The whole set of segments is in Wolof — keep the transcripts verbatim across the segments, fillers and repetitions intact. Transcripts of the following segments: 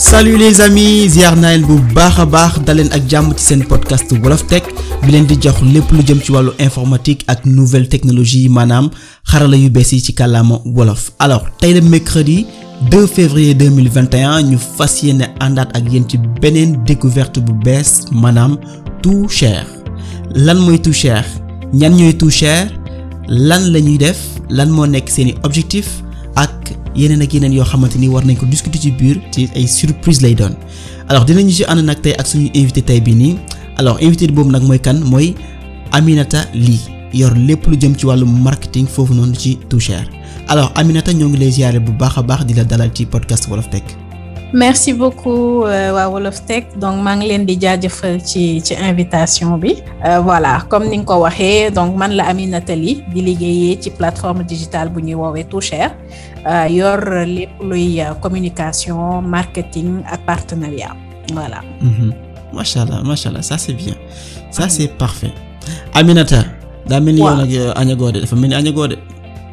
Salut les amis, ziar naa leen bu baax a baax daleen ak jàmm ci seen podcast Wolof Tech bi leen di jox lépp lu jëm ci wàllu informatique ak nouvelle technologie maanaam xarala yu bees yi ci kàllaama wolof. Alors tey le mercredi deux février deux mille vingt et un ñu fas yéene àndaat ak yéen ci beneen découverte bu bees maanaam Too Share. Lan mooy Too Share, ñan ñooy Too Share, lan la ñuy def, lan moo nekk seeni objectif ak yeneen ak yeneen yoo xamante ni war nañ ko discuter ci biir ci ay surprise lay doon. Alors dinañu ci ànd nag tey ak suñu invité tey bi nii. Alors invité boobu nag mooy kan mooy Aminata Ly yor lépp lu jëm ci wàllu marketing foofu noonu ci Too Share. Alors Aminata ñoo ngi lay ziare bu baax a baax di la dalal ci podcast Wolof Tech. Merci beaucoup euh, waa Wolof Tech donc maa ngi leen di jaajëfal ci ci invitation bi euh, voilà comme ni nga ko waxee donc man la Aminata Ly di liggéeyee ci plateforme digitale bu ñuy woowee Too Share euh, yor lépp luy communication marketing ak partenariat voilà. Mm-hmm. Macha allah macha allah ça c'est bien ça c'est parfait. Aminata daa mel ni yow nag añagoo de dafa mel ni añagoo de.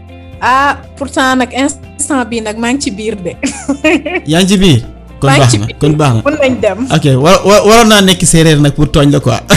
ah pourtant nag instant bii nag maa ngi ci biir de. yaa ngi ci biir. kon baax na kon baax na mën nañ dem. ok war waroon naa nekk séeréer nag pour tooñ la quoi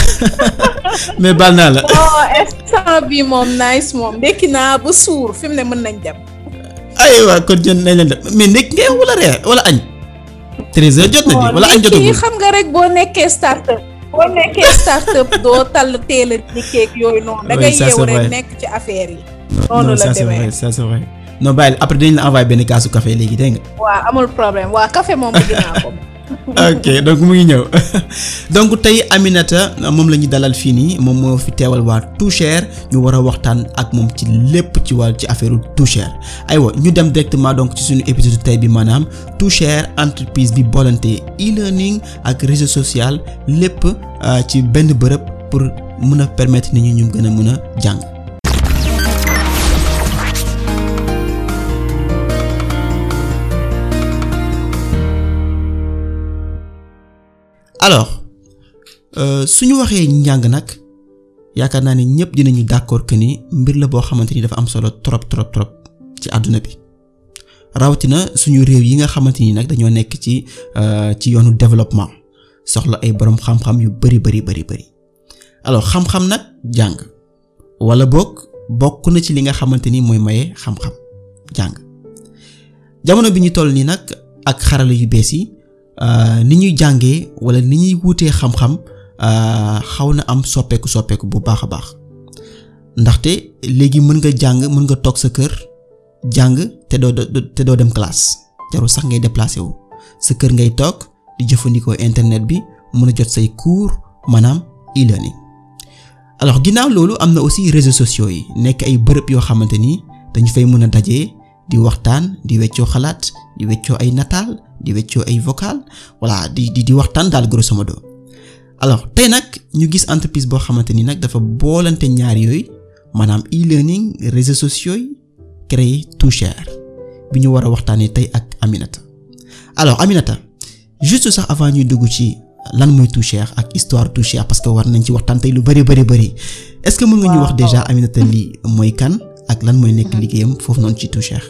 mais baal naa la. non instant bii moom nice moom ndekki naa ba suur fi mu ne mën nañ dem. aywa kon jën nañ leen dem mais ndekki ngay wala reer wala añ. treize heures jot na di wala añ jotagul. xam nga rek boo nekkee start-up. boo nekkee start-up doo tal teel a liggéey ak yooyu noonu. da ngay yeewu rek nekk ci affaire yi. noonu la demee ça c'est vrai non bàyyi après dañ la envoyé benn kaasu café léegi dégg nga. waaw amul problème waaw café moom bëgg naa ko. ok donc mu ngi ñëw donc tey Aminata moom la ñu dalal fii nii moom moo fi teewal waa Too Share ñu war a waxtaan ak moom ci lépp ci wàll ci affaire Too Share aywa ñu dem directement donc ci suñu épisode tey bi maanaam Too Share entreprise bi boolante e-learning ak réseau social lépp ci benn bërëb pour mën a permettre nit ñi ñu gën a mën a jàng. alors euh, suñu waxee njàng nag yaakaar naa ne ñëpp dinañu d'accord que ni mbir la boo xamante ni dafa am solo trop trop trop ci àdduna bi rawatina suñu réew yi nga xamante ni nag dañoo nekk ci euh, ci yoonu développement soxla ay boroom xam-xam yu bari bari bari bari alors xam-xam nag jàng wala boog bokk na ci li nga xamante ni mooy maye xam-xam jàng jamono bi ñu toll nii nag ak xarala yu bees yi. Uh, ni ñuy jàngee wala ni ñuy wutee xam-xam uh, xaw na am soppeeku soppeeku bu baax a baax ndaxte léegi mën nga jàng mën nga toog sa kër jàng te doo te doo dem classe jarul sax ngay déplacé wu sa kër ngay toog di jëfandikoo internet bi mën a jot say cours maanaam e-learning. alors ginnaaw loolu am na aussi réseaux sociaux yi nekk ay bërëb yoo xamante ni dañu fay mën a dajee di waxtaan di weccoo xalaat di weccoo ay nataal di weccoo ay vocal voilà di di di waxtaan daal grosso modo. alors tey nag ñu gis entreprise boo xamante ni nag dafa boolante ñaar yooyu maanaam e-learning réseaux sociaux yi créé Too Share bi ñu war a waxtaanee tey ak Aminata. alors Aminata juste sax avant ñuy dugg ci lan mooy Too Share ak histoire Too Share parce que war nañ ci waxtaan tey lu bari bari bari est-ce que mën nga ñu wax déjà Aminata Ly mooy kan ak lan mooy nekk liggéeyam foofu noonu ci Too Share.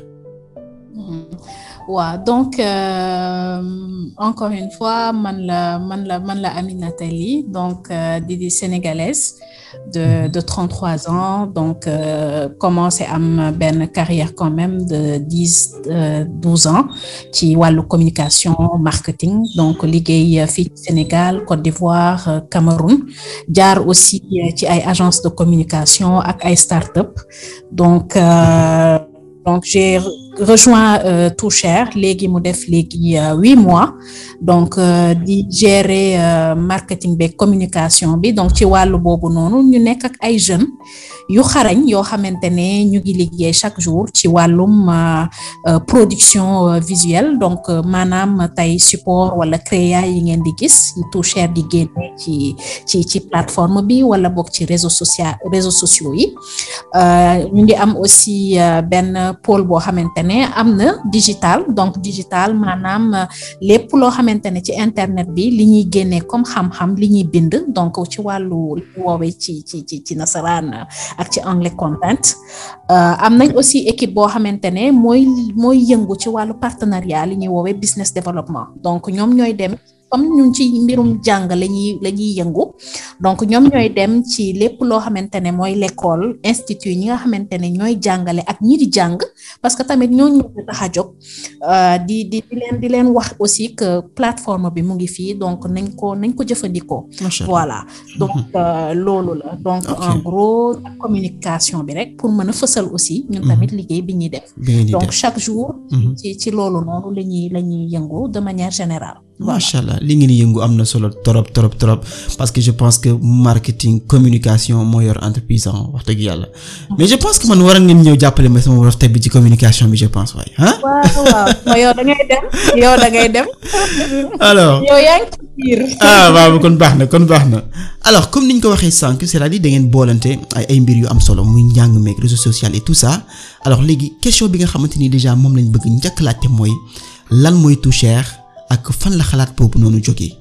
waaw donc euh, encore une fois man la man la man la Aminata Ly donc euh, di di sénégalaise de de trente-trois ans donc euh, commencé am benn carrière quand même de dix douze ans ci wàllu communication marketing donc liggéey fii Sénégal Côte d'Ivoire Cameroun jaar aussi ci ay agences de communication ak ay start-up donc euh, donc j'ai rejoint euh, Too Share léegi mu def léegi huit mois donc euh, di gérer euh, marketing beeg communication bi donc ci wàllu boobu noonu ñu nekk ak ay jeunes yu xarañ yoo xamante ne ñu ngi liggéey chaque jour ci wàllum euh, euh, production euh, visuelle donc euh, maanaam tey support wala créa yi ngeen di gis Too Share di génne ci ci ci plateforme bi wala boog ci réseaux sociaux réseaux sociaux yi euh, ñu ngi am aussi euh, benn pôle boo xamante ne ne am na digital donc digital maanaam lépp loo xamante ne ci internet bi li ñuy génnee comme xam-xam li ñuy bind donc ci wàllu woowee ci ci ci ci nasaraan ak ci anglais content am nañ aussi équipe boo xamante ne mooy mooy yëngu ci wàllu partenariat li ñuy woowee business development donc ñoom ñooy dem comme ñun ci mbirum jàng la ñuy la ñuy yëngu donc ñoom ñooy dem ci lépp loo xamante ne mooy l'école institut ñi nga xamante ne ñooy jàngale ak ñi di jàng parce que tamit ñooñu ñu tax a jóg di di di leen di leen wax aussi que plateforme bi mu ngi fii donc nañ ko nañ ko jëfandikoo. voilà donc loolu la donc en gros communication bi rek pour mën a fësal aussi ñun tamit liggéey bi ñuy def donc chaque jour ci ci loolu noonu la ñuy la ñuy yëngu de manière générale. macha allah li ngeen yëngu am na solo trop trop trop parce que je pense que marketing communication moo yor entreprise wax dëgg yàlla mais je pense que man waroon ngeen ñëw jàppale ma sama wolof tey bi ci communication bi je pense waaye ah. waaw waaw yow da ngay dem yow da ngay dem. alors yow yaa ngi ci biir. ah waaw kon baax na kon baax na alors comme niñ ko waxee sànq c'est-à-dire da ngeen boolante ay ay mbir yu am solo muy njàng meeg réseau social et tout ça alors léegi question bi nga xamante ni déjà moom lañ bëgg njëkk laajte mooy lan mooy Toucher ak fan la xalaat boobu noonu jógee.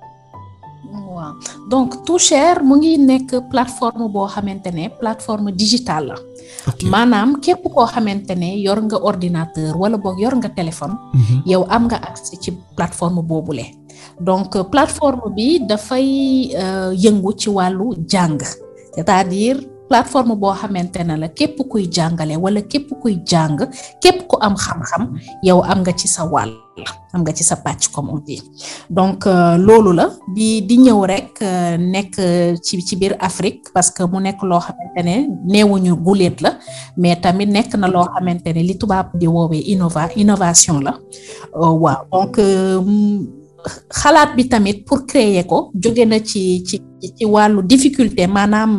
waaw donc Toucher mu ngi nekk plateforme boo xamante ne plateforme digitale la. maanaam képp koo xamante ne yor nga ordinateur wala boog yor nga téléphone. yow am nga accès ci plateforme boobule. donc plateforme bi dafay yëngu ci wàllu jàng c'est-à-dire. plateforme boo xamante ne la képp kuy jàngale wala képp kuy jàng képp ku am xam-xam yow am nga ci sa wàll am nga ci sa pàcc comme on dit donc loolu la di di ñëw rek nekk ci ci biir Afrique parce que mu nekk loo xamante ne neewuñu guléet la mais tamit nekk na loo xamante ne li tubaab di woowee innova innovation la waaw donc xalaat bi tamit pour créer ko jóge na ci ci ci wàllu difficulté maanaam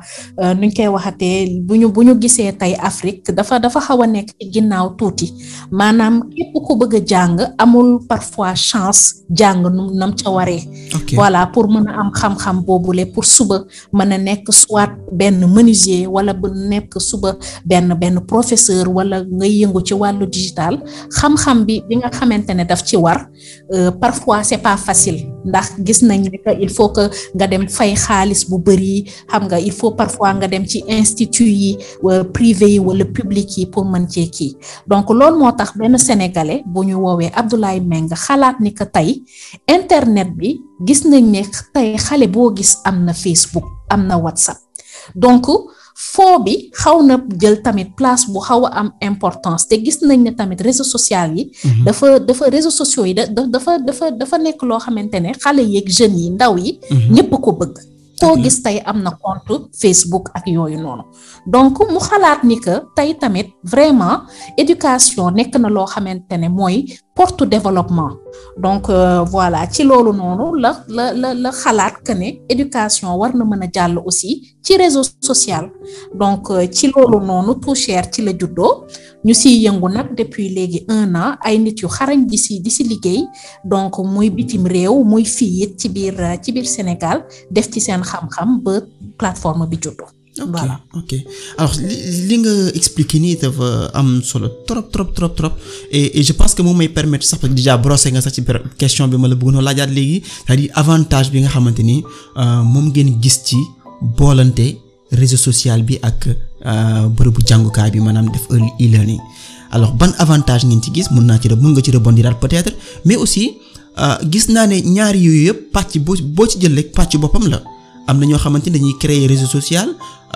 nuñ koy waxatee bu ñu bu ñu gisee tey Afrique dafa dafa xaw a nekk ci ginnaaw tuuti maanaam képp ku bëgg a jàng amul parfois chance jàng nu nam ca waree. voilà pour mën a am xam-xam boobule pour suba mën a nekk soit benn menuisier wala bu nekk suba benn benn professeur wala ngay yëngu ci wàllu digital xam-xam bi bi nga xamante ne daf ci war parfois c'est pas facile ndax gis nañ ne que il faut que nga dem fay xaalis bu bari xam nga il faut parfois nga dem ci institut yi privé yi wala public yi pour mën cee kii donc loolu moo tax benn sénégalais bu ñu woowee Abdoulaye Meng xalaat ni que tey internet bi gis nañ ne tey xale boo gis am na Facebook am na WhatsApp donc foo bi xaw na jël tamit place bu xaw a am importance te gis nañ ne tamit réseaux sociaux yi dafa dafa réseaux sociaux yi da dafa dafa dafa nekk loo xamante ne xale yeeg jeunes yi ndaw yi ñépp ko bëgg koo gis tey am na compte Facebook ak yooyu noonu donc mu xalaat ni que tey tamit vraiment éducation nekk na loo xamante ne mooy porte développement donc euh, voilà ci loolu noonu la la la la xalaat que ne éducation war na mën a jàll aussi ci réseau social donc euh, ci loolu noonu Toucher ci la juddoo ñu siy yëngu nag depuis léegi un an ay nit yu xarañ di si di si liggéey donc muy bitim réew muy fii it ci biir ci biir Sénégal def ci seen xam-xam ba plateforme bi juddoo. ok voilà. ok alors li li nga expliqué nii dafa am solo trop trop trop trop et et je pense que moom may permettre sax parce que déjà brossé nga sax ci question bi ma la bëggoon a laajaat léegi c'est-à-dire avantage bi nga xamante ni moom ngeen gis ci boolante réseau social bi ak bërëbu jàngukaay bi maanaam def e-learning alors ban avantage ngeen ci gis mën naa ci mën nga ci rebondir peut-être mais aussi gis naa ne ñaari yooyu yëpp pàcc boo boo ci jël rek pàcc boppam la am na ñoo xamante ni dañuy créer réseau social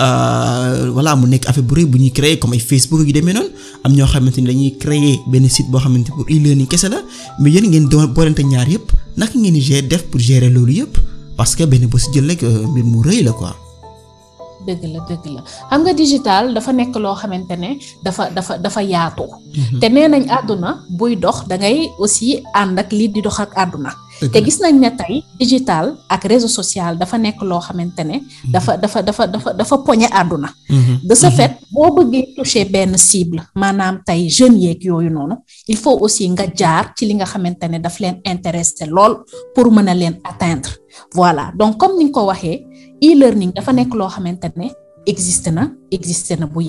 voilà mu nekk affaire bu rëy bu ñuy créer comme ay Facebook yu demee noonu am ñoo xamante ni dañuy créer benn site boo xamante pour e-learning kese la mais yéen ngeen doon boolante ñaar yëpp naka ngeen di gérer def pour gérer loolu yëpp parce que benn boo si jël rek mbir mu rëy la quoi. dëgg la dëgg la xam nga digital dafa nekk loo xamante ne dafa dafa dafa yaatu. te nee nañ àdduna buy dox da ngay aussi ànd ak lii di dox ak àdduna. te gis nañ ne tey digital ak réseau social dafa nekk loo xamante ne dafa dafa dafa dafa dafa poñe àdduna. de ce fait boo bëggee toucher benn cible maanaam tey jeunes yeeg yooyu noonu il faut aussi nga jaar ci li nga xamante ne daf leen intéressé lool pour mën a leen atteindre voilà donc comme ni nga ko waxee. e-learning dafa nekk loo xamante ne existe na existe na bu yàgg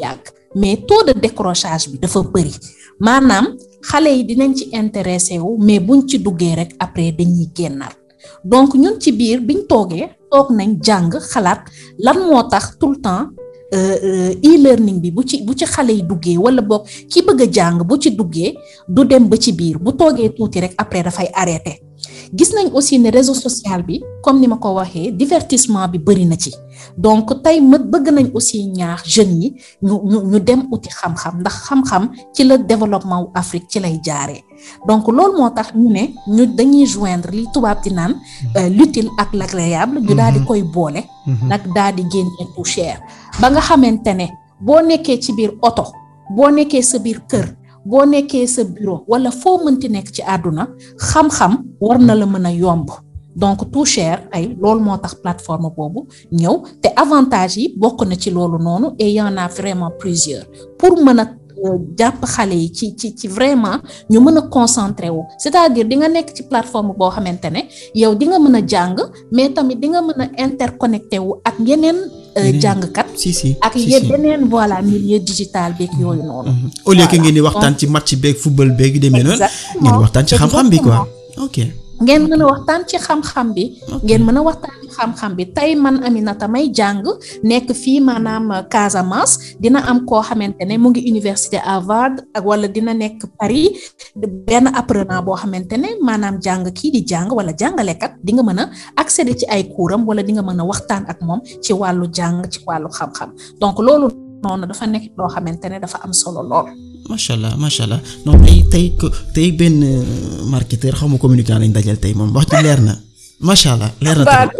mais taux de décrochage bi dafa bëri maanaam xale yi dinañ ci intéressé wu mais buñ ci duggee rek après dañuy génnaat donc ñun ci biir biñ toogee toog nañ jàng xalaat lan moo tax tout le temps e-learning bi bu ci bu ci xale yi duggee wala boog ki bëgg a jàng bu ci duggee du dem ba ci biir bu toogee tuuti rek après dafay arrêté gis nañ aussi ne réseau social bi comme ni ma ko waxee divertissement bi bëri na ci donc tey ma bëgg nañ aussi ñaax jeunes yi ñu ñu ñu dem uti xam-xam ndax xam-xam ci la développement wu Afrique ci lay jaaree donc loolu moo tax ñu ne ñu dañuy joindre li tubaab di naan l'utile ak l'agréable ñu daal di koy boole nag daal di génne tout cher ba nga xamante ne boo nekkee ci biir oto boo nekkee sa biir kër boo nekkee sa bureau wala foo mënti nekk ci àdduna xam-xam war na la mën a yomb donc tout cher ay loolu moo tax plateforme boobu ñëw te avantage yi bokk na ci loolu noonu et y en a vraiment plusieurs pour mën a jàpp xale yi ci ci ci vraiment ñu mën a concentré wu c'est-à-dire di nga nekk ci plateforme boo xamante ne yow di nga mën a jàng mais tamit di nga mën a interconnecté wu ak yeneen jàngkat si si ak yeneen voilà milieu digital beeg yooyu noonu au lieu que ngeen di waxtaan ci match beeg football beeg yu demee noonu ngeen waxtaan ci xam-xam bi quoi ok ngeen mën a waxtaan ci xam-xam bi ngeen mën a waxtaan ci xam-xam bi tey man Aminata may jàng nekk fii maanaam Casamance dina am koo xamante ne mu ngi université Harvard ak wala dina nekk Paris benn apprenant boo xamante ne maanaam jàng kii di jàng wala jàngalekat di nga mën a accéder ci ay kuuram wala di nga mën a waxtaan ak moom ci wàllu jàng ci wàllu xam-xam donc loolu noonu dafa nekk loo xamante ne dafa am solo lool. macha allah macha allah non tey tey tey benn marketeur xaw ma communicant lañ dajal tey moom wax ci leer na macha allah leer na tamit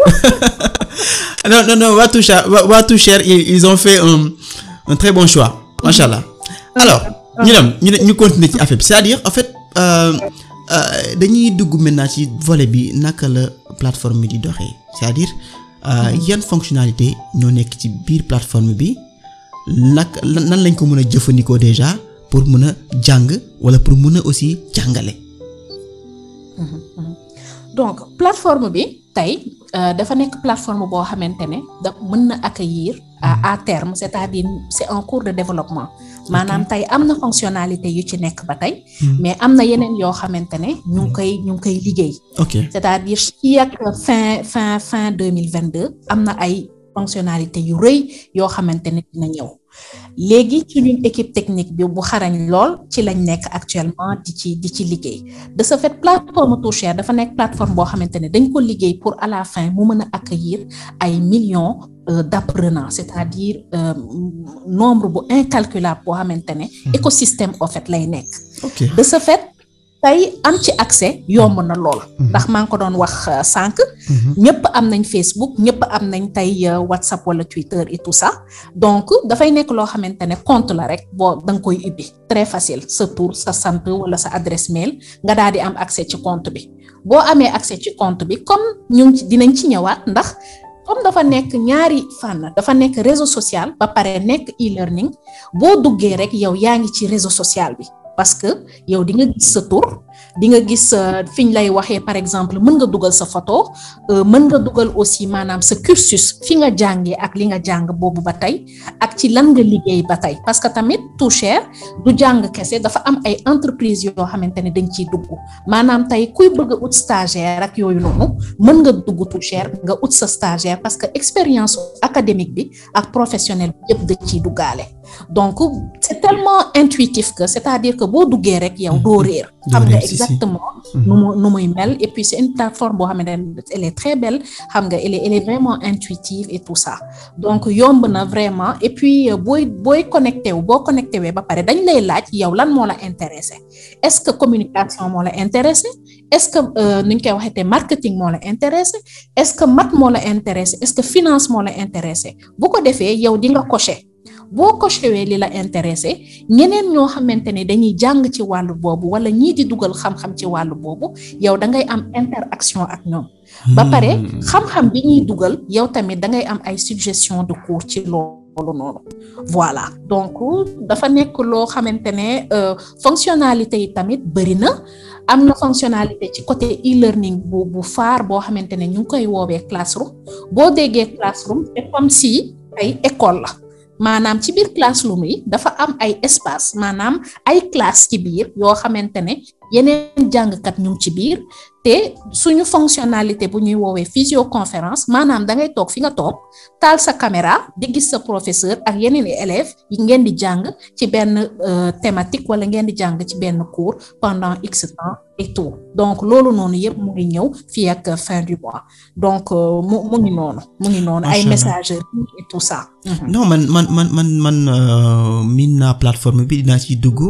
non non non waa Toucher waa Toucher ils ont fait un un très bon choix macha allah alors ñu dem ñu ñu continuer ci affaire bi c'est-à-dire en fait dañuy dugg maintenant ci volet bi naka la plateforme bi di doxee c'est-à-dire yan fonctionnalité ñoo nekk ci biir plateforme bi naka nan lañ ko mën a jëfandikoo déjà pour mën a jàng wala pour mën a aussi jàngale. donc plateforme bi tey dafa nekk plateforme boo xamante ne da mën na accueillir à à terme c'est-à-dire c'est en cours de développement maanaam tey am na fonctionnalité yu ci nekk ba tey mais am na yeneen yoo xamante ne ñu ngi koy ñu ngi koy liggéey. ok c'est-à-dire fii ak fin fin fin deux mille vingt-deux am na ay fonctionnalité yu rëy yoo xamante ne dina ñëw. léegi ci ñun équipe technique bi bu xarañ lool ci lañ nekk actuellement di ci di ci liggéey de ce fait plateforme Toucher dafa nekk plateforme boo xamante ne dañ ko liggéey pour à la fin mu mën a accueillir ay millions euh, d'apprenants c'est-à-dire euh, nombre bu incalculable boo xamante ne écosystème en fait lay nekk. okay. de ce fait tey am ci accès yomb na lool ndax maa ngi ko doon wax sànq ñëpp am nañ Facebook ñëpp am nañ tey WhatsApp wala Twitter et tout ça donc dafay nekk loo xamante ne compte la rek boo da nga koy ubbi très facile sa tour sa sant wala sa adresse mail nga daal di am accès ci compte bi boo amee accès ci compte bi comme ñu ngi dinañ ci ñëwaat ndax comme dafa nekk ñaari fànn dafa nekk réseau social ba pare nekk e-learning boo duggee rek yow yaa ngi ci réseau social bi parce que yow di nga gis sa tur di nga gis fi ñu lay waxee par exemple mën nga dugal sa photo mën nga dugal aussi maanaam sa cursus fi nga jàngee ak li nga jàng boobu ba tey ak ci lan nga liggéey ba tey parce que tamit Toucher du jàng kese dafa am ay entreprises yoo xamante ne dañ ciy dugg maanaam tey kuy bëgg a ut stagiaire ak yooyu noonu mën nga dugg Toucher nga ut sa stagiaire parce que expérience académique bi ak professionnelle bi yëpp da ciy duggaale donc c'est tellement intuitif que c'est-à-dire que boo duggee rek yow doo réer xam nga exactement nu mu nu muy mel et puis c'est une plateforme boo xamante ne elle est très belle xam nga elle est elle est vraiment intuitive et tout ça donc yomb na vraiment et puis booy booy connecté wu boo connecté wee ba pare dañ lay laaj yow lan moo la intéressé est-ce que communication moo la intéressé est-ce que nu ñu koy waxee te marketing moo la intéressé est-ce que maths moo la intéressé est-ce que finance moo la intéressé bu ko defee yow di nga cocher boo cochewee li la intéressé ñeneen ñoo xamante ne dañuy jàng ci wàllu boobu wala ñii di dugal xam-xam ci wàllu boobu yow da ngay am interaction ak ñoom ba pare xam-xam bi ñuy dugal yow tamit da ngay am ay suggestion de cours ci loolu noonu voilà donc dafa nekk loo xamante ne fonctionnalité yi tamit bëri na am na fonctionnalité ci côté e-learning bu bu faar boo xamante ne ñu ngi koy woowee classroom boo déggee classroom c'est comme si ay école la maanaam ci biir classroom yi dafa am ay espace maanaam ay classe ci biir yoo xamante ne yeneen jàngkat ñu ngi ci biir te suñu fonctionnalité bu ñuy woowee visioconférence maanaam da ngay toog fi nga toog taal sa caméra di gis sa professeur ak yeneen i élèves yi ngeen di jàng ci benn thématique wala ngeen di jàng ci benn cours pendant x temps et tout donc loolu noonu yëpp mu ngi ñëw fii ak fin du mois donc mu mu ngi noonu mu ngi noonu ay messageries et tout ça. non man man man man man miin naa plateforme bi dinaa ci dugg.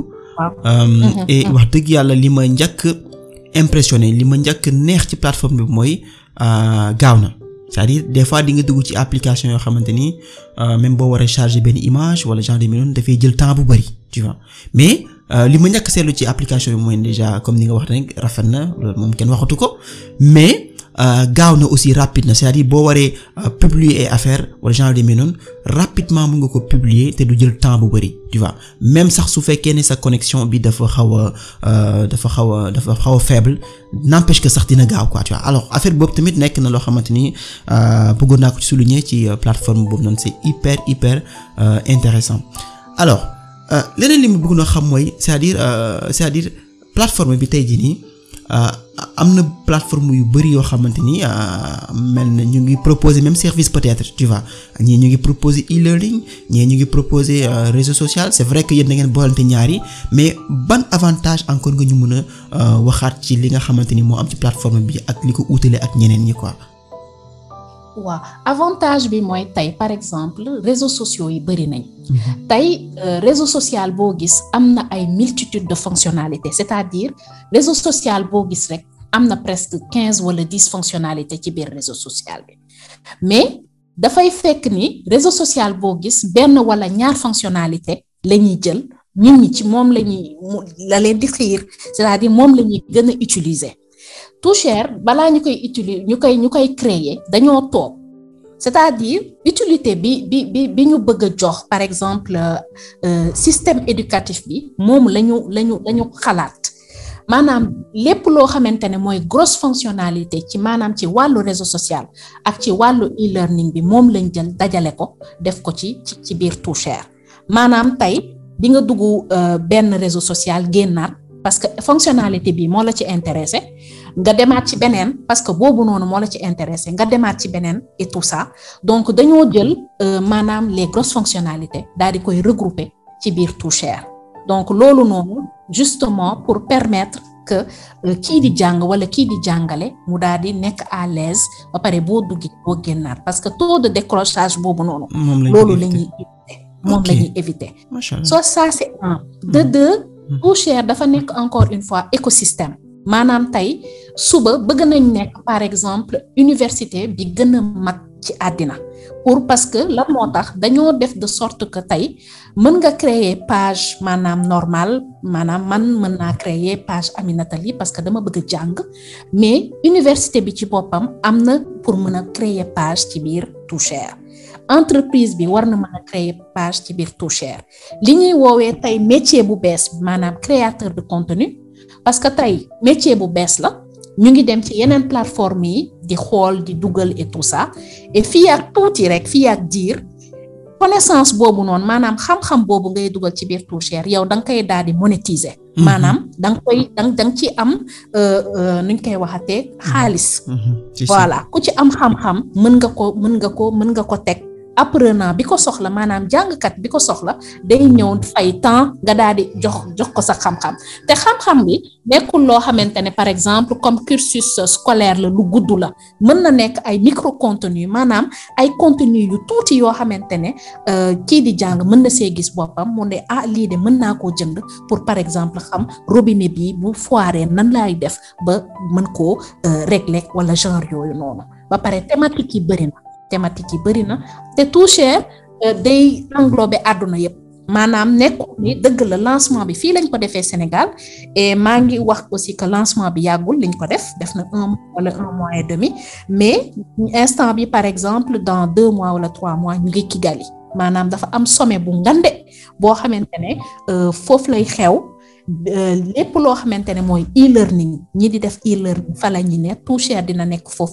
et wax dëgg yàlla li ma njëkk impressionné li ma njëkk neex ci plateforme bi mooy gaaw na c'est-à-dire des fois di nga dugg ci application yoo xamante ni même boo waree charger benn image wala genre de minute dafay jël temps bu bari tu vois mais li ma njëkk seetlu ci application bi mooy déjà comme ni nga wax rek rafet na loolu moom kenn waxatu ko mais gaaw na aussi rapide na c'est-à-dire boo waree publier ay affaire wala genre de minute rapidement mën nga ko publier te du jël temps bu bari tu vois même sax su fekkee ne sa connexion bi dafa xaw a dafa xaw a dafa xaw a faible n'empêche que sax dina gaaw quoi tu vois alors affaire boobu tamit nekk na loo xamante ni bëggoon naa ko ci souligner ci plateforme boobu noonu c'est hyper hyper intéressant alors leneen li mu bëgg na xam mooy c'est-à-dire c'est-à-dire plateforme bi tey jii nii am na plateforme yu bari yoo xamante ni mel na ñu ngi proposer même service peut-être tu vois ñii ñu ngi proposer e-learning ñii ñu ngi proposer réseau social c'est vrai que yéen da ngeen boolante ñaari mais ban avantage encore nga ñu mën a waxaat ci li nga xamante ni moo am ci plateforme bi ak li ko uutale ak ñeneen ñi quoi. waaw avantage bi mooy tey par exemple réseaux sociaux yi bari nañ. tey réseau social boo gis am na ay multitude de fonctionnalités c'est-à-dire réseau social boo gis rek am na presque quinze wala dix fonctionnalités ci biir réseau social bi mais dafay fekk ni réseau social boo gis benn wala ñaar fonctionnalité la ñuy jël nit ñi ci moom la ñuy la leen di xiir c'est-à-dire moom la ñuy gën a utiliser. Toucher balaa ñu koy utiliser ñu koy ñu koy créer dañoo toog c'est-à-dire utilité bi bi bi bi ñu bëgg a jox par exemple euh, système éducatif bi moom la ñu la ñu la ñu xalaat maanaam lépp loo xamante ne mooy grosse fonctionnalité ci maanaam ci wàllu réseau social ak ci wàllu e-learning bi moom lañ jël dajale ko def ko ci ci ci biir Toucher maanaam tey di nga dugg euh, benn réseau social génnaat parce que fonctionnalité bi moo la ci intéressé nga demaat ci beneen parce que boobu noonu moo la ci intéressé nga demaat ci beneen et tout ça donc dañoo jël euh, maanaam les grosses fonctionnalités daal di koy regrouper ci biir Toucher donc loolu noonu justement pour permettre que euh, kii di jàng wala kii di jàngale mu daal di nekk à l'aise ba pare boo duggi boo génnaat parce que taux de décrochage boobu noonu loolu la ñuy éviter moom la ñuy éviter soit ça c'est un de deux Toucher dafa nekk encore une fois écosystème maanaam tey suba bëgg nañ nekk par exemple université bi gën a mag ci àddina pour parce que lan moo tax dañoo def de sorte que tey mën nga créer page maanaam normale maanaam man mën naa créer page Aminata Ly parce que dama bëgg a jàng mais université bi ci boppam am na pour mën a créer page ci biir Toucher entreprise bi war na mën a créer page ci biir Toucher li ñuy woowee tey métier bu bees maanaam créateur de contenu parce que tey métier bu bees la ñu ngi dem ci yeneen plateforme yi di xool di dugal et tout ça et fii ak tuuti rek fii ak diir connaissance boobu noonu maanaam xam-xam boobu ngay dugal ci biir Toucher yow da nga koy daal di monétiser. maanaam da nga koy da nga ci am nu ñu koy waxatee xaalis. voilà ku ci am xam-xam mën nga ko mën nga ko mën nga ko teg. apprenant bi ko soxla maanaam jàngkat bi ko soxla day ñëw fay temps nga daal di jox jox ko sa xam-xam te xam-xam bi nekkul loo xamante ne par exemple comme cursus scolaire la lu gudd la mën na nekk ay micro contenu maanaam ay contenu yu tuuti yoo xamante ne kii di jàng mën na see gis boppam mu ne ah lii de mën naa koo jënd pour par exemple xam robinet bi bu foiree nan laay def ba mën koo régler wala genre yooyu noonu ba pare thématique yi bëri na thématique yi bëri na te Toucher day englober àdduna yëpp maanaam nekkul ni dëgg la lancement bi fii lañ ko defee Sénégal et maa ngi wax aussi que lancement bi yàggul lañ ko def def na un wala un mois et demi mais instant bi par exemple dans deux mois wala trois mois ñu ngi Kigali maanaam dafa am sommet bu ngande boo xamante ne foofu lay xew lépp loo xamante ne mooy e-learning ñi di def e-learning fa la ñu ne Toucher dina nekk foofu aussi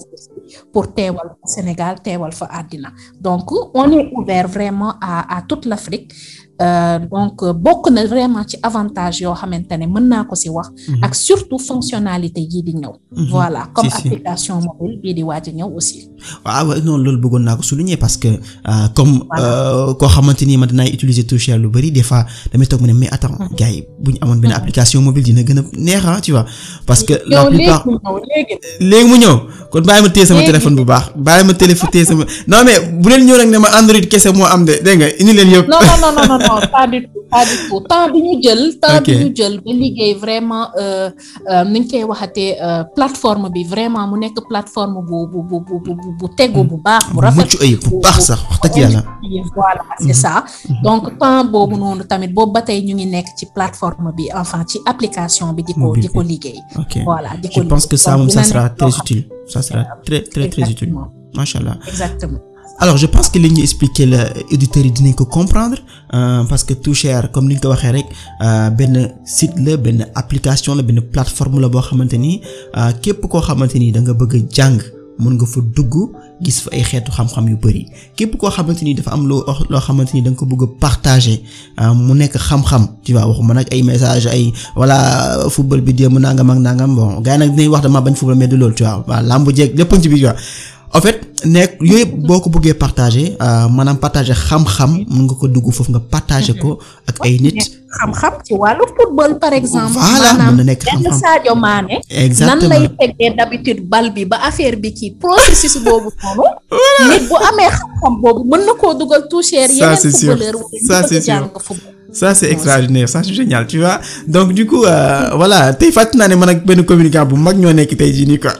pour teewal Sénégal teewal fa àddina donc on est ouvert vraiment à à toute l'Afrique. Euh, donc bokk na vraiment ci avantage yoo xamante ne mën naa ko ci wax ak surtout fonctionnalité yi di ñëw voilà comme si, application si. mobile bii di waaj a ñëw aussi waaw non loolu bëggoon naa ko souligner parce que euh, comme voilà. euh, koo xamante ni man dinaay utiliser Tushare lu bari des fois damay toog mu ne mais attends mm-hmm. gars yi bu ñu amoon benn mm-hmm. application mobile dina gën a neex ah tu vois parce que la plupart léegi mu ñëw kon bàyyi ma téye sama téléphone bu baax bàyyi ma téléphone téye sama non mais bu leen ñëw rek ne ma Android kese moo am de dégg nga indi leen yëpp non non non non non pas du tout pas du tout temps bi ñu jël temps bi ñu jël ba liggéey vraiment ni ñu koy waxatee plateforme bi vraiment mu nekk plateforme bu bu bu bu bu tegu bu baax bu rafet mucc ayib bu baax sax wax dëgg yàlla voilà c'est ça donc temps boobu noonu tamit boobu ba tey ñu ngi nekk ci plateforme bi enfin ci application bi di ko di ko liggéey voilà di ko je pense que ça moom ça sera très utile ça sera très très très utile machallah exactement. Alors je pense que li ñu expliquer la auditeurs yi dinañ ko comprendre euh, parce que Tushare comme ni ñu ko waxee rek euh, benn site la benn application la benn plateforme la boo xamante ni euh, képp koo xamante ni da nga bëgg a jàng mën nga fa dugg gis fa ay xeetu xam-xam yu bari képp koo xamante ni dafa am loo loo xamante ni da nga ko bëgg a partager euh, mu nekk xam-xam tu vois waxuma nag ay message ay voilà football bi démb nangam ak nangam bon gars yi nag dinañ wax dama bañ football mais du loolu tu vois waaw lambu jeeg lépp ci biir en fait nekk yooyu yëpp boo ko bëggee partager maanaam partager xam-xam mën nga ko dugg foofu nga partager ko ak ay nit. xam-xam ci wàllu football par exemple. voilà mën na nekk xam-xam maanaam Sadio Mané. exactement nan lay tegee d'habitude bal bi ba affaire bi ci processus boobu noonu. nit bu amee xam-xam boobu mën na koo dugal Tushare yeneen footballeur. ça c'est sûr ça c'est extraordinaire ça c'est génial tu vois donc du coup euh, voilà tey fàttali naa ne man ak benn communicant bu mag ñoo nekk tey jii nii quoi.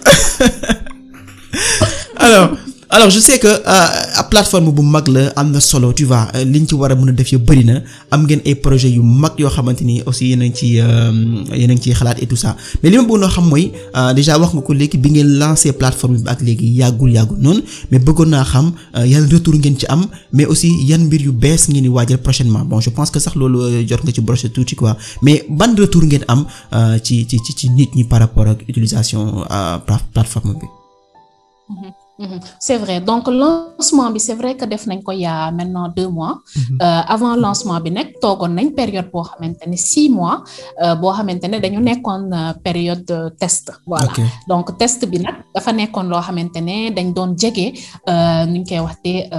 alors alors je sais que euh, plateforme bu mag la am na solo tu vois liñ ci war a mën a def yu bari na am ngeen ay projets yu mag yoo xamante ni aussi yéen a ngi ci yéen a ngi ciy xalaat et tout ça mais li ma bëggoon a xam mooy déjà wax nga ko léegi bi ngeen lancé plateforme bi ak léegi yàggul yàggul noonu mais bëggoon naa xam yan retour ngeen ci am mais aussi yan mbir yu bees ngeen di waajal prochainement bon je pense que sax loolu jot nga ci brocher tuuti quoi mais ban retour ngeen am ci ci ci nit ñi par rapport ak utilisation plateforme bi. Mm-hmm. Mmh, c'est vrai donc lancement bi c'est vrai que def nañ ko il y a maintenant deux mois mmh. euh, avant lancement bi nag toogoon nañ période boo xamante ne six mois euh, boo xamante ne dañu nekkoon euh, période de test voilà okay. Donc test bi nag dafa nekkoon loo xamante ne dañ doon jege nu ñu koy waxtee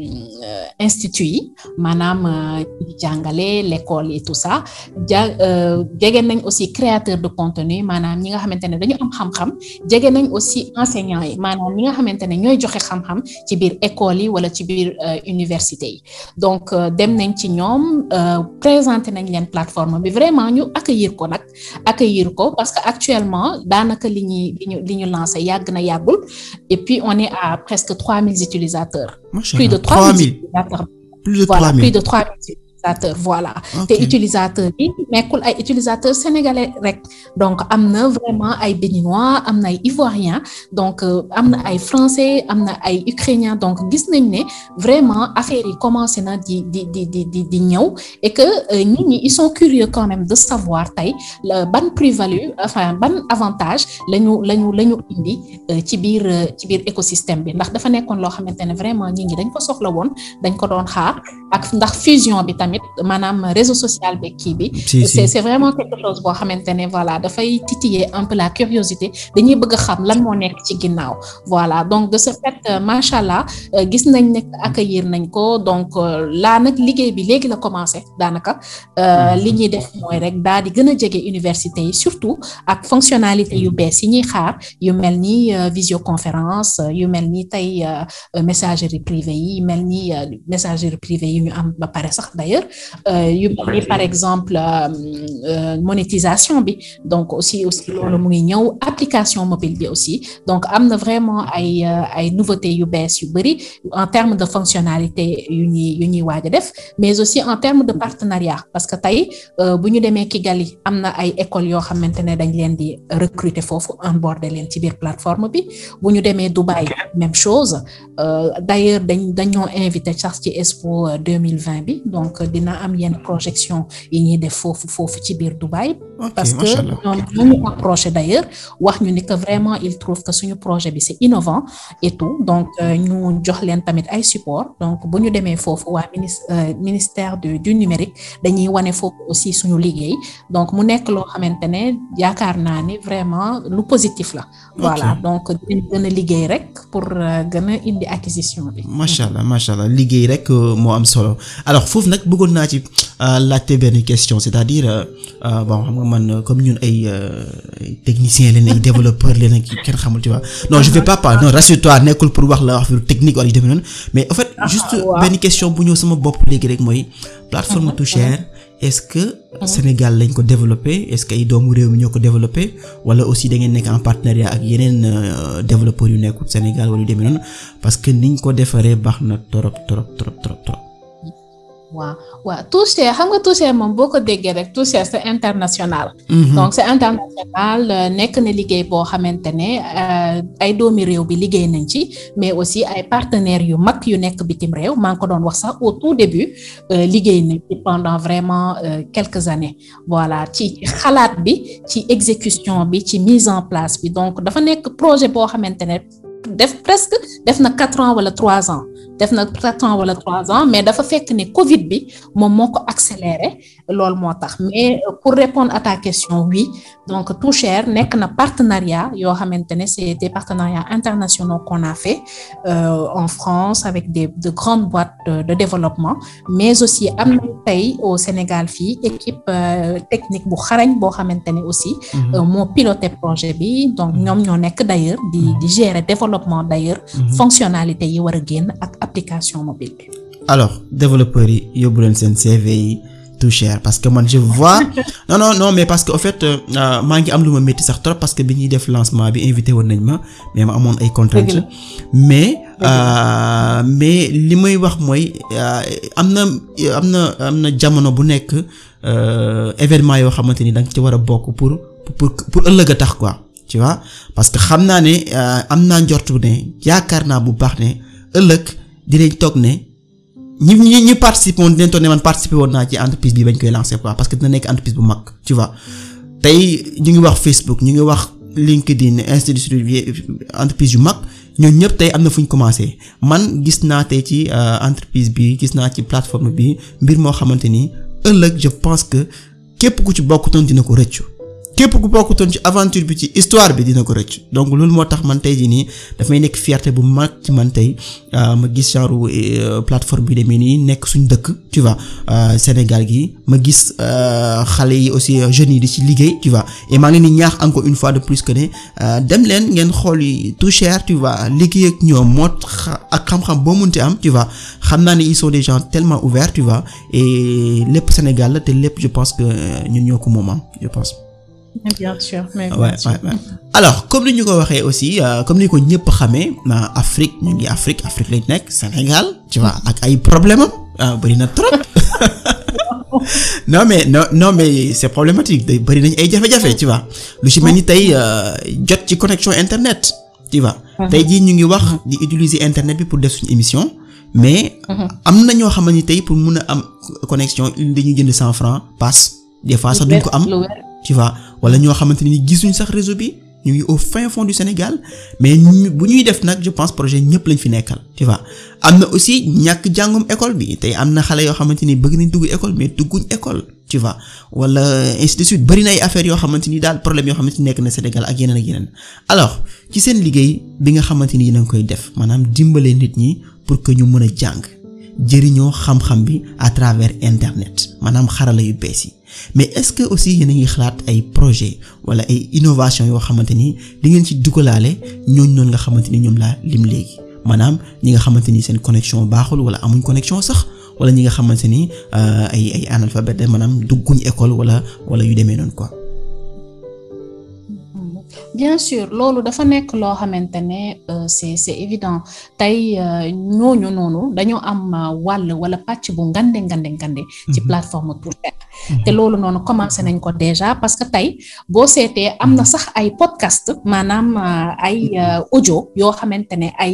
institut yi maanaam di jàngale l'école et tout ça ja jege nañ aussi créateur de contenu maanaam ñi nga xamante ne dañu am xam-xam jege nañ aussi enseignants yi maanaam ñi nga xamante ne ñooy joxe xam-xam ci biir école yi wala ci biir université yi donc dem nañ ci ñoom présenter nañ leen plateforme bi vraiment ñu accueillir ko nag accueillir ko parce que actuellement daanaka li ñuy li ñu li ñu lancé yàgg na yàggul et puis on est à presque trois mille utilisateurs. plus de trois mille utilisateurs. plus de voilà, trois mille plus de trois mille voilà te okay. Utilisateur yi nekkul ay utilisateurs sénégalais rek donc am na vraiment ay béninois am na ay ivoiriens donc am na ay français am na ay ukrainiens donc gis nañ ne vraiment affaire yi commencé na di di di di di di ñëw et que nit ñi ils sont curieux quand même de savoir tey ban plus-value enfin ban avantage lañu lañu la ñu indi ci biir ci biir écosystème bi ndax dafa nekkoon loo xamante ne vraiment nit ñi dañ ko soxla woon dañ ko doon xaar ak ndax fusion bi tamit maanaam réseau social bi kii bi si, c'est si. c'est vraiment quelque chose boo xamante ne voilà dafay titiller un peu la curiosité dañuy bëgg a xam lan moo nekk ci ginnaaw voilà donc de ce fait machallah gis nañ ne accueillir nañ ko donc laa nag liggéey bi léegi la commencé daanaka li ñuy def mooy rek daal di gën a jege université yi surtout ak fonctionnalité yu bees yi ñuy xaar yu mel ni visioconférence yu mel ni tey messagerie privée yi mel ni messagerie privée yi ñu am ba pare sax d'ailleurs yu mel ni par exemple monétisation bi donc aussi aussi loolu mu ngi ñëw application mobile bi aussi donc am na vraiment ay ay nouveautés yu bees yu bari en termes de fonctionnalité yu ñuy yu ñuy waaj a def mais aussi en termes de partenariat parce que tey bu ñu demee Kigali am na ay écoles yoo xamante ne dañ leen di recruter foofu onboarder leen ci biir plateforme bi bu ñu demee Dubaï même chose d'ailleurs dañ dañoo invité sax ci Expo deux mille vingt bi donc dina am yenn projection yi ñuy def foofu foofu ci biir Dubaï. Okay, parce que ñoom ñoo ñu approché d'ailleurs wax ñu ni que vraiment il trouve que suñu projet bi c'est innovant et tout donc ñu jox leen tamit ay support donc bu ñu demee foofu waa ministère du du numérique dañuy wane foofu aussi suñu liggéey donc mu nekk loo xamante ne yaakaar naa ni vraiment lu positif la. voilà okay. Donc dinañ gën a liggéey rek pour gën a indi acquisition bi. macha allah macha allah liggéey rek moo am solo alors foofu nag bëggoon naa ci laajte benn question c'est-à-dire euh, bon xam nga man comme ñun ay techniciens leen ay développeurs leen ak kenn xamul tu vois non je vais pas pas non rassure-toi nekkul pour wax la wax fi technique wala yu demee noonu mais en fait juste benn question bu ñëw sama bopp léegi rek mooy plateforme Too Share est-ce que Sénégal lañ ko développé est-ce que ay doomu réew mi ñoo ko développé wala aussi da ngeen nekk en partenariat ak yeneen développeurs yu nekkul Sénégal wala yu demee noonu parce que niñ ko defaree baax na trop trop trop trop trop. waaw waaw Too Share xam nga Too Share moom boo ko déggee rek Too Share c'est international. Mm-hmm. Donc c'est international nekk na liggéey boo xamante ne ay doomi réew bi liggéey nañ ci mais aussi ay partenaires yu mag yu nekk bitim réew maa ngi ko doon wax sax au tout début liggéey nañ ci pendant vraiment quelques années voilà ci xalaat bi ci exécution bi ci mise en place bi donc dafa nekk projet boo xamante ne def presque def na quatre ans wala trois ans def na quatre ans wala trois ans mais dafa fekk ne Covid bi moom moo ko accéléré loolu moo tax mais pour répondre à ta question oui donc Too Share nekk na partenariat yoo xamante ne c'est des partenariats internationaux qu'on a fait euh, en France avec des de grandes boîtes de, de développement mais aussi am na tey au Sénégal fii équipe euh, technique bu xarañ boo xamante ne aussi mm-hmm. euh, moo piloté projet bi donc ñoom ñoo nekk d'ailleurs di di gérer développement d'ailleurs mm-hmm. fonctionnalité yi war a génn ak application mobile bi. alors développeurs yi yóbbu leen seen C V yi Too Share parce que man je vois non non non mais parce que au fait maa ngi am lu ma métti sax trop parce que bi ñuy def lancement bi invité woon nañ ma mais ma amoon ay contraintes mais euh, mais li may wax mooy am na am na am na jamono bu nekk événement yoo xamante ni da nga ci war a bokk pour pour pour ëllëg a tax quoi tu vois parce que xam naa ne am naa njortu ne yaakaar naa bu baax ne ëllëg dinañ toog ne ñi ñi ñi participer woon dinañ toog ne man participer woon naa ci entreprise bi bañ koy lancer quoi parce que dina nekk entreprise bu mag tu vois tey ñu ngi wax Facebook ñu ngi wax LinkedIn institut entreprise yu mag ñoom ñëpp tey am na fu ñu commencé man gis naa tey ci entreprise bi gis naa ci plateforme bi mbir moo xamante ni ëllëg je pense que képp ku ci bokkutoon dina ko rëccu képp ku bokkutoon ci aventure bi ci histoire bi dina ko rëcc donc loolu moo tax man tey jii nii dafay nekk fierté bu mag ci man tey ma gis genre plateforme bi demee nii nekk suñ dëkk tu vois Sénégal gi ma gis xale yi aussi jeunes yi di ci liggéey tu vois et maa ngi leen di ñaax encore une fois de plus que ne dem leen ngeen xool yi Too Share tu vois liggéey ak ñoom moo ak xam-xam boo munti am tu vois xam naa ne ils sont des gens tellement ouverts tu vois et lépp Sénégal la te lépp je pense que ñun ñoo ko moom am je pense. Bien sûr, mais bien ouais, sûr. Ouais, ouais. Alors comme ni ñu ko waxee aussi euh, comme ni ko ñëpp xamee Afrique ñu ngi Afrique Afrique lañ nekk Sénégal tu vois ak ay problème am bari na trop non mais non non mais c'est problématique day bari nañ ay jafe-jafe tu vois lu ci mel ni tey jot ci connexion internet tu vois tey jii ñu ngi wax di utiliser internet bi pour def suñu émission mais am na ñoo xamante ni tey pour mun a am connexion dañuy jënd cent francs passe des fois sax duñ ko am tu vois wala ñoo xamante ni gisuñ sax réseau bi ñu ngi au fin fond du Sénégal mais bu ñuy def nag je pense projet ñëpp lañ fi nekkal tu vois am na aussi ñàkk jàngum école bi tey am na xale yoo xamante ni bëgg nañ dugg école mais dugguñ école tu vois wala ainsi de suite bari na ay affaires yoo xamante ni daal problème yoo xamante ni nekk na Sénégal ak yeneen ak yeneen alors ci seen liggéey bi nga xamante ni yéen a ngi koy def maanaam dimbale nit ñi pour que ñu mën a jàng jëriñoo xam-xam bi à travers internet maanaam xarala yu bees yi mais est-ce que aussi yéen a ngi xalaat ay projet wala ay innovation yoo xamante ni di ngeen ci dugalaale ñooñu noonu nga xamante ni ñoom laa lim léegi maanaam ñi nga xamante ni seen connexion baaxul wala amuñ connexion sax wala ñi nga xamante ni ay ay analphabète maanaam dugguñ école wala wala yu demee noonu quoi. Bien sûr loolu dafa nekk loo xamante ne c'est c'est évident tey ñooñu noonu dañoo am wàll wala pàcc bu ngande ngande ngande ci plateforme Too Share te loolu noonu commencé nañ ko déjà parce que tey boo seetee am na sax ay podcast maanaam ay audio yoo xamante ne ay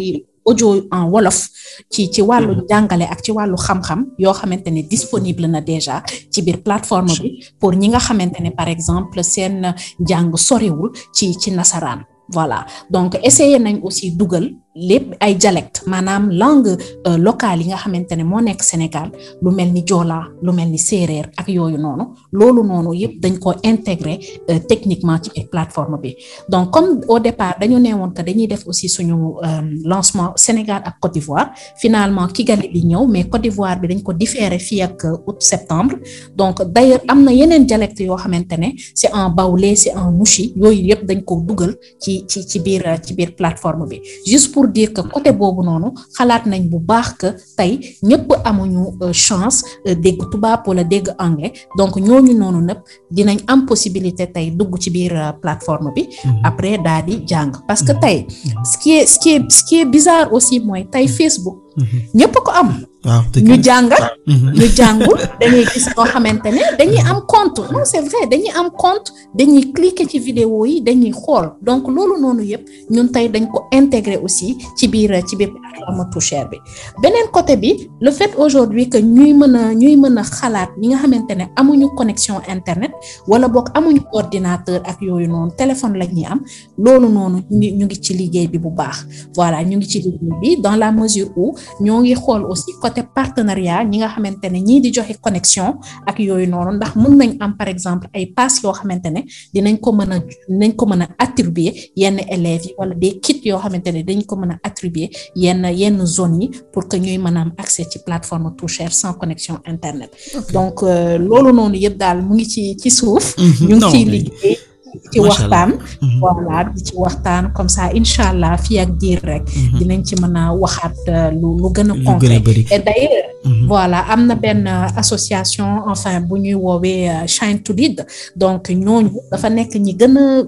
audio en wolof ci ci wàllu jàngale ak ci wàllu xam-xam yoo xamante ne disponible na déjà ci biir plateforme bi pour ñi nga xamante ne par exemple seen jàng soriwul ci ci nasaraan. Voilà donc essayer nañ aussi dugal lépp ay dialecte maanaam langue euh, locale yi nga xamante ne moo nekk Sénégal lu mel ni joola lu mel ni séeréer ak yooyu noonu loolu noonu yëpp dañ ko intégrer euh, techniquement ci plateforme bi donc comme au départ dañu neewoon que dañuy def aussi suñu euh, lancement Sénégal ak Côte d'Ivoire finalement Kigali bi ñëw mais Côte d'Ivoire bi dañ ko différer fii ak août septembre donc d'ailleurs am na yeneen dialecte yoo xamante ne c'est en baoulé c'est en mouchi yooyu yëpp dañ ko dugal ci ci ci biir ci biir plateforme bi juste pour dire que côté boobu noonu xalaat nañ bu baax que tey ñëpp amuñu chance dégg tubaab wala dégg anglais donc ñooñu noonu nag dinañ am possibilité tey dugg ci biir plateforme bi après daal di jàng parce que tey ce qui est ce qui est ce qui est bizarre aussi mooy tey Facebook ñëpp ko am ñu jàng ñu jàngul dañuy gis ñoo xamante ne dañuy am compte non c'est vrai dañuy am compte dañuy cliquer ci vidéo yi dañuy xool donc loolu noonu yëpp ñun tey dañ ko intégrer aussi ci biir ci biir plateforme Toucher bi beneen côté bi le fait aujourd'hui que ñuy mën a ñuy mën a xalaat ñi nga xamante ne amuñu connexion internet wala boog amuñu ordinateur ak yooyu noonu téléphone la ñuy am loolu noonu ñu ngi ci liggéey bi bu baax voilà ñu ngi ci liggéey bi dans la mesure où ñoo ngi xool aussi côté partenariat ñi nga xamante ne ñii di joxe connexion ak yooyu noonu ndax mën nañ am par exemple ay pass yoo xamante ne dinañ ko mën a dinañ ko mën a attribuer yenn élèves yi wala des kits yoo xamante ne dañ ko mën a attribuer yenn yenn zones yi pour que ñuy mën a am accès ci plateforme Toucher sans connexion internet okay. donc euh, loolu noonu yëpp daal mu ngi ci ci suuf ñu ngi ciy liggéey ci waxtaan voilà di ci waxtaan comme ça incha allah fii ak diir rek dinañ ci mën a waxaat lu lu gën a concret et d'ailleurs voilà am na benn association enfin bu ñuy woowee Shine to Lead donc ñooñu dafa nekk ñi gën a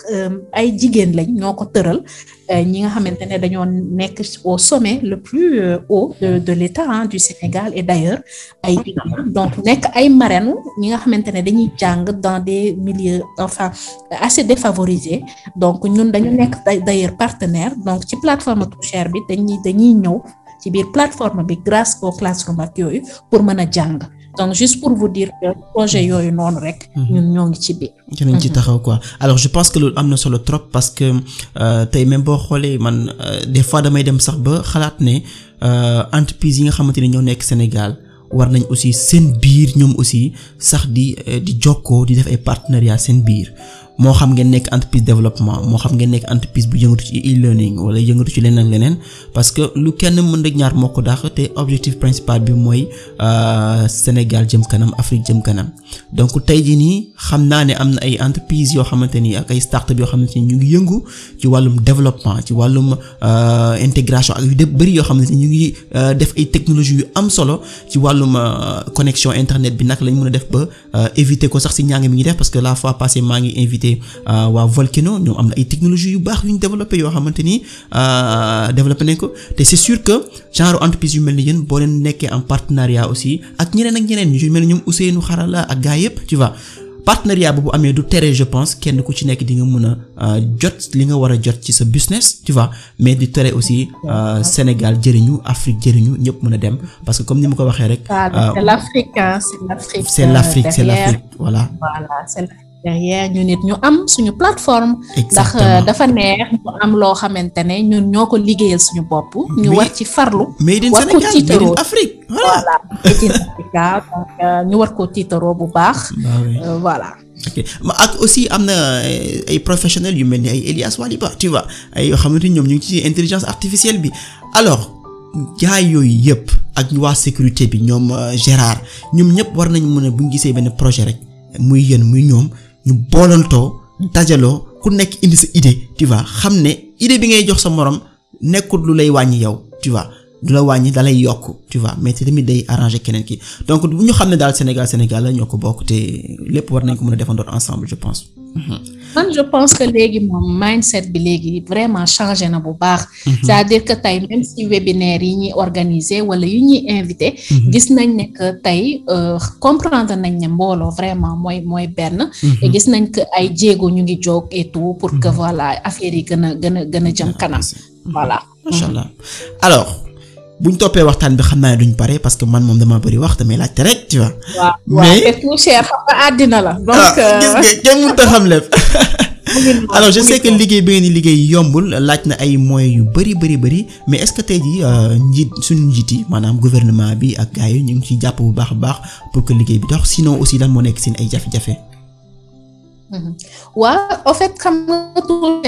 ay jigéen lañ ñoo ko tëral ñi nga xamante ne dañoo nekk au sommet le plus haut de de l'État hein, du Sénégal et d'ailleurs ay donc nekk ay marraines ñi nga xamante ne dañuy jàng dans des milieux enfin assez défavorisés donc ñun dañu nekk d'ailleurs partenaire donc ci plateforme Toucher bi dañuy dañuy ñëw ci biir plateforme bi grâce au classroom ak yooyu pour mën a jàng donc juste pour vous dire que projet yooyu noonu rek ñun ñoo ngi ci biir dinañ ci taxaw quoi alors je pense que loolu am na solo trop parce que tey même boo xoolee man des fois damay dem sax ba xalaat ne entreprise yi nga xamante ne ñoo nekk Sénégal war nañ aussi seen biir ñoom aussi sax di di jokkoo di def ay partenariat seen biir moo xam ngeen nekk entreprise développement moo xam ngeen nekk entreprise bu yëngatu ci e-learning wala yëngatu ci leneen ak leneen parce que lu kenn mën rek ñaar moo ko daax te objectif principal bi mooy Sénégal jëm kanam Afrique jëm kanam donc tey jii nii xam naa ne am na ay entreprise yoo xamante ni ak ay start-up yoo xamante ni ñu ngi yëngu ci wàllum développement ci wàllum intégration ak yu de bëri yoo xamante ni ñu ngi def ay technologies yu am solo ci wàllum connexion internet bi naka lañ mën a def ba éviter ko sax si ñaa ngi mi ngi def parce que la fois passée maa ngi invité waa Volcano ñoom am na ay technologies yu baax yu ñu développé yoo xamante ni développé nañ ko te c'est sûr que genre entreprise yu mel ni yéen boo leen nekkee en partenariat aussi ak ñeneen ak ñeneen ñu mel ni ñoom Ousseynou Xarala ak gaa yëpp tu vois partenariat boobu amee du tere je pense kenn ku ci nekk di nga mën a jot li nga war a jot ci sa business tu vois mais di tere aussi Sénégal jëriñu Afrique jëriñu ñëpp mën a dem parce que comme ni ma ko waxee rek. c'est l'Afrique c'est l'Afrique. c'est l'Afrique c'est l'Afrique voilà. voilà c'est derrière ñu nit ñu am suñu plateforme ndax dafa neex ñu am loo xamante ne ñun ñoo ko liggéeyal suñu bopp ñu war ci farlu made in Sénégal made in Afrique voilà made in Africa donc ñu war koo tiitaroo bu baax voilà ok ak aussi am na ay professionnels yu mel ni ay Elias Waliba tu vois ay yoo xamante ni ñoom ñu ngi ci intelligence artificielle bi alors jaay yooyu yëpp ak waa sécurité bi ñoom Gérard ñoom ñëpp war nañu mën a bu ñu gisee benn projet rek muy yéen muy ñoom ñu boolantoo dajaloo ku nekk indi sa idée tu vois xam ne idée bi ngay jox sa morom nekkul lu lay wàññi yow tu vois du la wàññi da lay yokk tu vois mais te tamit day arranger keneen ki donc bu ñu xam ne daal Sénégal Sénégal la ñoo ko bokk te lépp war nañ ko mën a défendre ensemble je pense. man je pense que léegi moom mindset bi léegi vraiment changé na bu baax. c'est-à-dire que tey même si webinaire yi ñuy organiser wala yu ñuy invité. gis nañ ne que tey comprendre nañ ne mbooloo vraiment mooy mooy benn. et gis nañ que ay jéego ñu ngi jóg et tout pour que voilà affaire yi gën a gën a gën a jëm kanam. voilà macha allah alors buñ toppee waxtaan bi xam naa ne duñ pare parce que man moom dama bëri wax damay laajte rek tu vois. waaw mais waaw tout cher xam nga àddina la. donc gis nga kenn mënut a xam lépp. alors je sais que liggéey bi ngeen di liggéey yombul laaj na ay moyens yu bëri bëri bëri mais est-ce que tey jii njiit suñu njiit yi maanaam gouvernement bi ak gars yi ñu ngi ciy jàpp bu baax a baax pour que liggéey bi dox sinon aussi lan moo nekk seen ay jafe-jafe. waaw en fait xam nga tout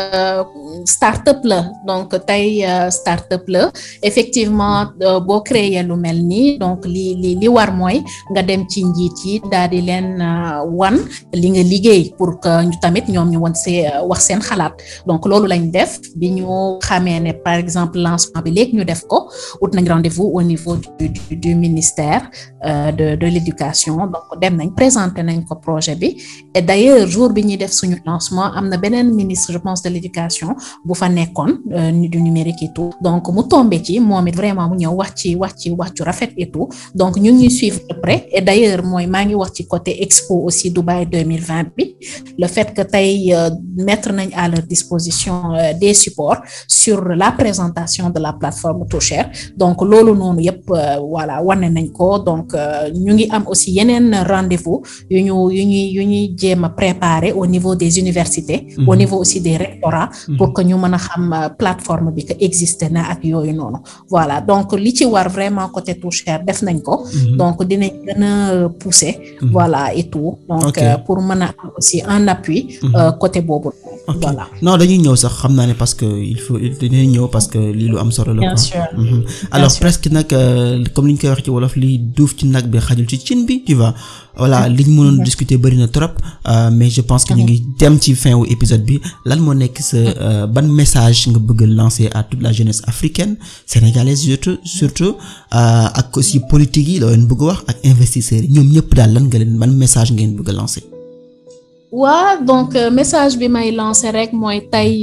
start-up la donc tey start-up la effectivement boo créer lu mel nii donc li li li war mooy nga dem ci njiit yi daal di leen wan li nga liggéey pour que ñu tamit ñoom ñu wan see wax seen xalaat donc loolu lañ def bi ñu xamee ne par exemple lancement bi léegi ñu def ko ut nañ rendez-vous au niveau du du, du ministère euh, de de l'éducation donc dem nañ présenter nañ ko projet bi et d'ailleurs jour bi ñuy def suñu lancement am na beneen ministre je pense de l'éducation bu fa nekkoon du numérique et tout donc mu tombé ci moom it vraiment mu ñëw wax ci wax ci wax ju rafet et tout donc ñu ngi suivre de près et d'ailleurs mooy maa ngi wax ci côté expo aussi Dubaï deux mille vingt bi le fait que tey mettre nañ à leur disposition des supports sur la présentation de la plateforme Toucher donc loolu noonu yëpp voilà wane nañ ko donc ñu ngi am aussi yeneen rendez-vous yu ñu yu ñuy yu ñuy jéem a préparer au niveau des universités mmh. au niveau aussi des rectorats mmh. pour que ñu mën a xam plateforme bi que existe na ak yooyu noonu voilà donc li ci war vraiment côté Toucher def nañ ko mmh. donc dinañ gën a pousser mmh. voilà et tout donc okay. euh, pour mën a am aussi un appui mmh. euh, côté boobu okay. voilà non dañuy ñëw sax xam naa ne parce que il faut dañuy ñëw parce que lii lu am solo la bien sûr mmh. alors bien presque sûr. Nag comme li ñu koy wax ci wolof li duuf ci nag bi xajul ci cin bi tu vois voilà li ñu mënoon discuter bari na trop euh, mais je pense que ñu ngi dem ci fin wu épisode bi lan moo nekk sa euh, ban message nga bëgg a lancer à toute la jeunesse africaine sénégalaise surtout surtout euh, ak aussi politique yi la leen bëgg a wax ak investisseurs yi ñoom ñëpp daal lan nga leen ban message ngeen bëgg a lancer. waaw donc message bi may lancer rek mooy tey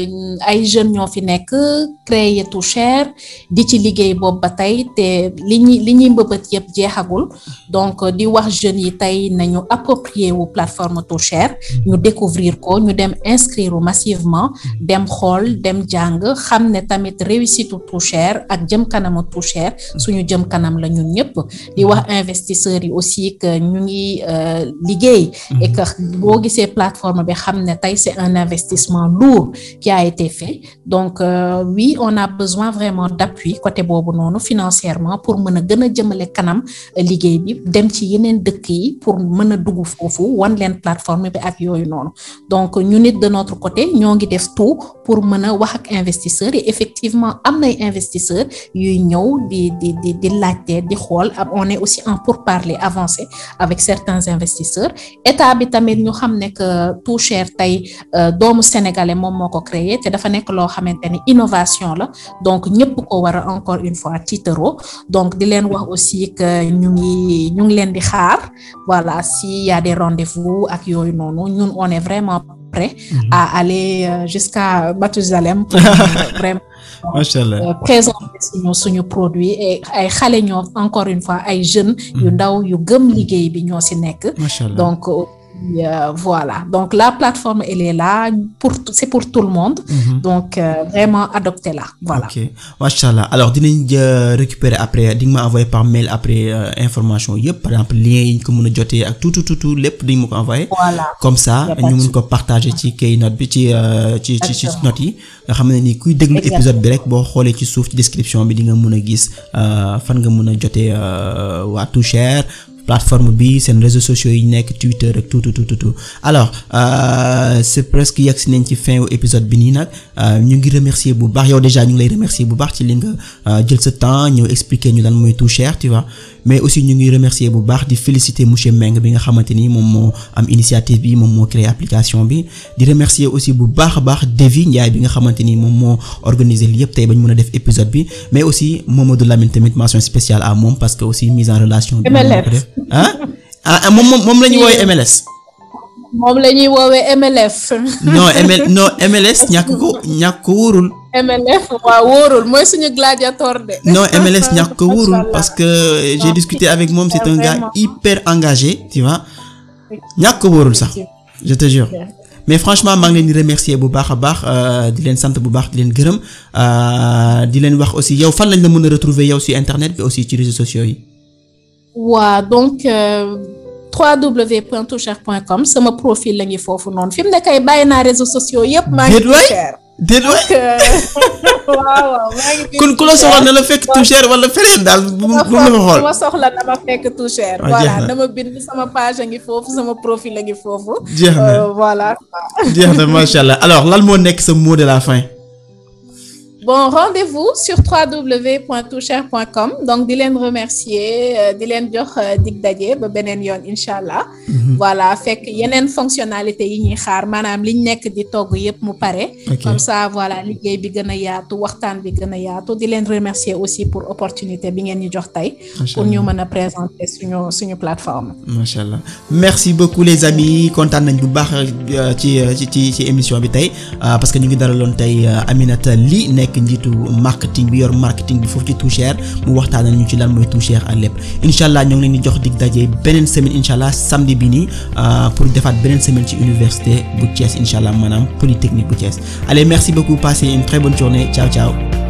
ay jeunes ñoo fi nekk créer Toucher di ci liggéey boobu ba tey te li ñuy li ñuy mbëbët yëpp jeexagul donc di wax jeunes yi tey nañu approprier wu plateforme Toucher ñu découvrir ko ñu dem inscrire massivement dem xool dem jàng xam ne tamit réussite Toucher ak jëm kanamu Toucher suñu jëm kanam la ñun ñëpp di wax investisseurs yi aussi que ñu ngi liggéey et que boo gisee plateforme bi xam ne tey c'est un investissement lourd qui a été fait donc euh, oui on a besoin vraiment d'appui côté boobu noonu financièrement pour mën a gën a jëmale kanam liggéey bi dem ci yeneen dëkk yi pour mën a dugg foofu wan leen plateforme bi ak yooyu noonu donc ñu nit de notre côté ñoo ngi def tout pour mën a wax ak investisseurs et effectivement am nay investisseurs yuy ñëw di di di di laajte di xool on est aussi en pourparlers avancé avec certains investisseurs état bi tamit ñu xam ne que Toucher tey doomu sénégalais moom moo ko créé te dafa nekk loo xamante ni innovation la donc ñëpp ko war a encore une fois tiitaro donc di leen wax aussi que ñu ngi ñu ngi leen di xaar voilà s'il y a des rendez-vous ak yooyu noonu ñun on est vraiment prêt mmh. à aller jusqu'à Mathusalem pour vraiment Machallah. présenter suñu suñu produit et ay xale ñoo encore une fois ay jeunes yu ndaw yu gëm liggéey bi ñoo ci nekk donc Euh, voilà donc la plateforme elle est là pour c'est pour tout le monde mm-hmm. donc euh, vraiment adoptez-la voilà ok machallah alors dinañ récupérer après di nga ma envoyer par mail après euh, information yëpp par exemple lien yi ñu ko mën a jotee ak tout tout tout tout lépp dañ ma ko envoyer voilà comme ça ñu mën ko partager ci keynote bi ci ci ci ci note yi nga xam ne ni kuy déglu épisode bi rek boo xoolee ci suuf ci description bi di nga mën a gis fan nga mën a jotee waa Toucher plateforme bi seen réseaux sociaux yi nekk Twitter ak tout tout tout tout alors euh, c'est presque yegg si nañ ci fin wu épisode bi nii nag ñu ngi remercier bu baax yow déjà ñu ngi lay remercier bu baax ci li nga jël sa temps ñëw expliquer ñu lan mooy Toucher tu vois mais aussi ñu ngi remercier bu baax di féliciter monsieur Meng bi nga xamante ni moom moo am initiative bi moom moo créé application bi di remercier aussi bu baax a baax Devi Ndiaye bi nga xamante ni moom moo organiser li yëpp tey ba ñu mën a def épisode bi mais aussi Mamadou Lamine tamit mention spéciale à moom parce que aussi mise en relation bi ah ah moom moom moom la ñuy woowee M L S. moom la ñuy woowee M L F. non M L non M L S ñàkk ko ñàkk ko wóorul. M L F waaw wóorul mooy suñu gladiateur de. non M L S ñàkk ko wóorul parce que j'ai discuté avec moom c'est un gars hyper engagé tu vois ñàkk ko wóorul sax je te jure mais franchement maa ngi leen di remercier bu baax a baax di leen sant bu baax di leen gërëm di leen wax aussi yow fan lañ la mën a retrouver yow sur internet bi aussi ci réseaux sociaux yi. waaw donc w w w point toucher point com sama profil la ngi foofu noonu fi mu ne kay bàyyi naa réseaux sociaux yëpp. maa ngi Toucher déet waay waaw waaw maa ngi. kon ku la soxla na la fekk Toucher wala feneen daal bu mu bu mu xool. ku ma soxla na ma fekk Toucher. voilà na ma bind sama page a ngi foofu sama profil a ngi foofu. jeex na voilà. jeex na macha allah alors lan moo nekk sa mot de la fin. bon rendez-vous sur w w w point toucher point com donc di leen remercier di leen jox dig daje ba beneen yoon incha allah. voilà fekk yeneen fonctionnalité yi ñuy xaar maanaam liñ nekk di togg yépp mu pare. comme ça voilà liggéey bi gën a yaatu waxtaan bi gën a yaatu di leen remercier aussi pour opportunité bi ngeen ñu jox tey. pour ñu mën a présenter suñu suñu plateforme. macha allah merci beaucoup les amis kontaan nañ bu baax ci ci ci émission bi tey parce que ñu ngi dalaloon tey Aminata Ly nekk njiitu marketing bi yor marketing bi foofu ci Toucher mu waxtaanal ñu ci lan mooy Toucher ak lépp incha allah ñoo ngi leen di jox dig daje beneen semaine incha allah samedi bi nii pour defaat beneen semaine ci université bu Thiès incha allah maanaam polytechnique bu Thiès allez merci beaucoup passez une très bonne journée ciao ciao.